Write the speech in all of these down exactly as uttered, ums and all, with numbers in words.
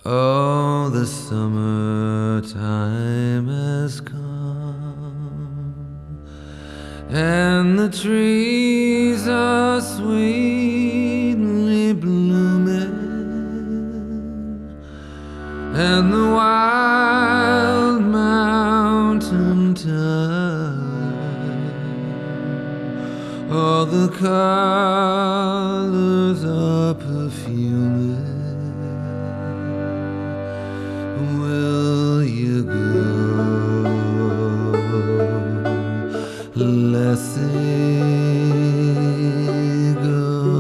Oh, the summertime has come, and the trees are sweetly blooming, and the wild mountain thyme, all the colors are perfuming. Will you go, Lassie, go?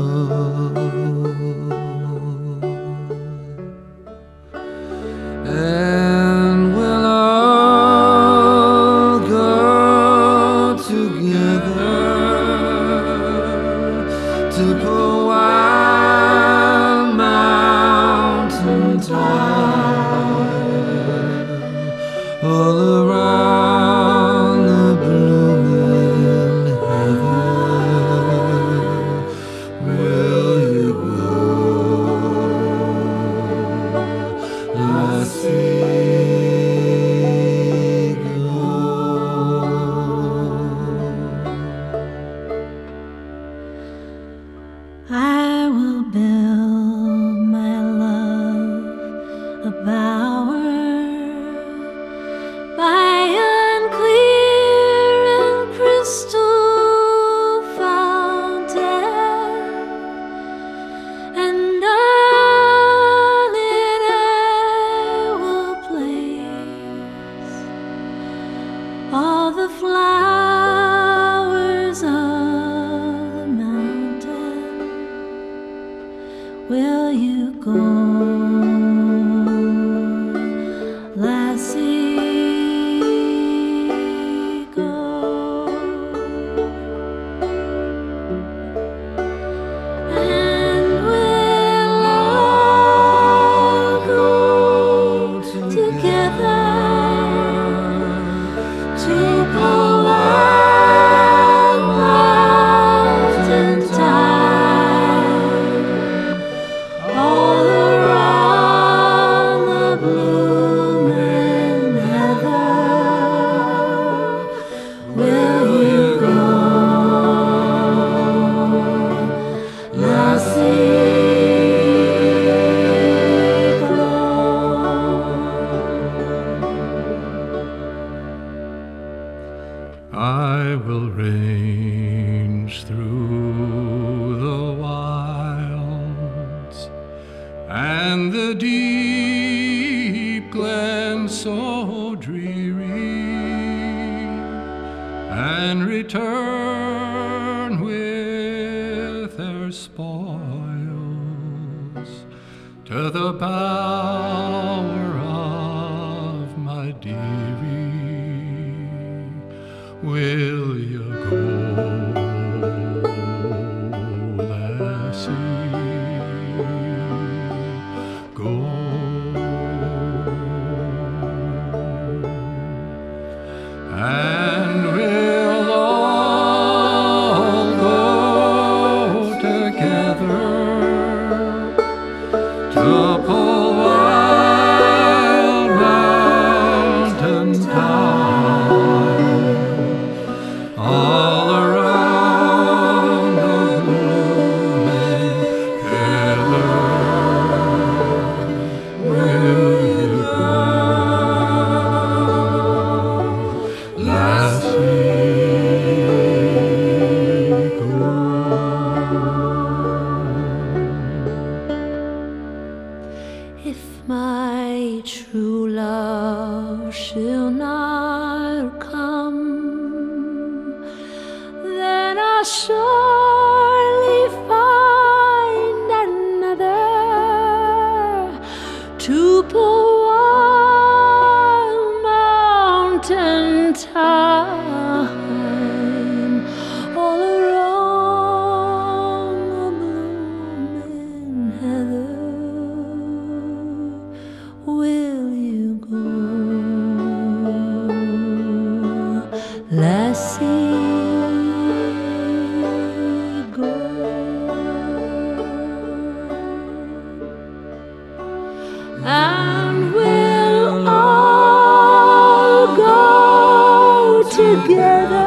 And we'll all go together to pull Wild Mountain Thyme, all around the blooming heather. Will you go, Lassie, go? I will build my love a bower by unclear and crystal fountain, and on it I will place all the flowers of the mountain. Will you go, Lassie, go? And we'll all go together to pull Wild Mountain Thyme, all around the blooming heather. Will you go, Lassie, go? I will range through the wilds and the deep glens so dreary, and return with their spoils to the bower of my dearie. Will you go, Lassie, go? And we'll all go together to pull Wild Mountain Thyme, all around the blooming heather. Will you go, Lassie, go? If my true love shall not come, then I'll surely find another to pull Wild Mountain Thyme, all around the blooming heather. Will you go, Lassie, go? and we'll all go together